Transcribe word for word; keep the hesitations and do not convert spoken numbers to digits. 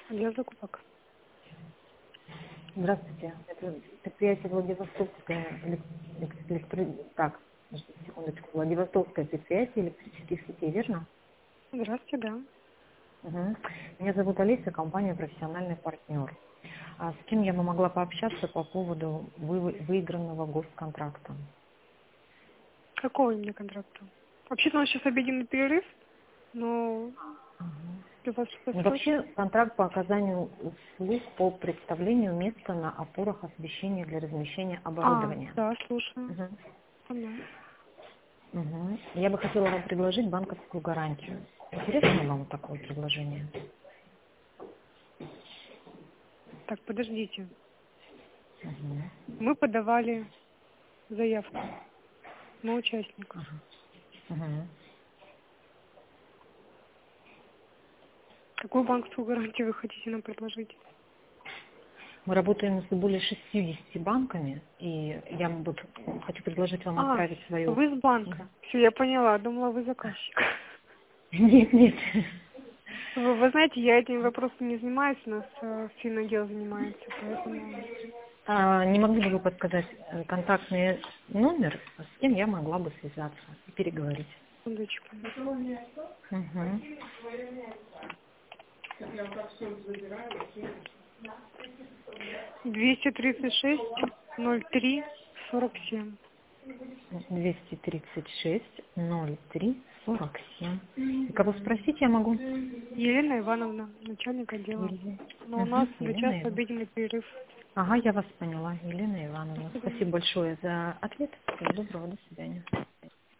Для закупок. Здравствуйте. Это предприятие Владивостокское элек- электро... Так, подождите секундочку. Владивостокское предприятие электрических сетей, верно? Здравствуйте, да. Угу. Меня зовут Олеся, компания «Профессиональный партнер». А с кем я бы могла пообщаться по поводу вы- выигранного госконтракта? Какого именно контракта? Вообще-то у нас сейчас обеденный перерыв, но Мгм. для вас что-то Ну, срочно? вообще контракт по оказанию услуг по представлению места на опорах освещения для размещения А, оборудования. да, слушаю. Мгм. Поняла. Мгм. Я бы хотела вам предложить банковскую гарантию. Интересно ли вам такое предложение? Так, подождите. Мгм. Мы подавали заявку на участников. Мгм. Какую банковскую гарантию вы хотите нам предложить? Мы работаем с более шестьюдесятью банками, и я вот хочу предложить вам А, отправить свою... вы с банка. Все, я поняла. Думала, вы заказчик. Нет, нет. Вы, вы знаете, я этими вопросами не занимаюсь, у нас э, финотдел занимается, поэтому... А, не могли бы вы подсказать э, контактный номер, с кем я могла бы связаться и переговорить? Секундочку. Мгм. двести тридцать шесть ноль три сорок семь. двести тридцать шесть ноль три сорок семь. И кого спросить я могу? Елена Ивановна, начальник отдела. Елена. Но у нас Мгм. до часа Елена Ивановна. обеденный перерыв. Ага, я вас поняла. Елена До Ивановна. свидания. Спасибо большое за ответ. Всего доброго, до свидания.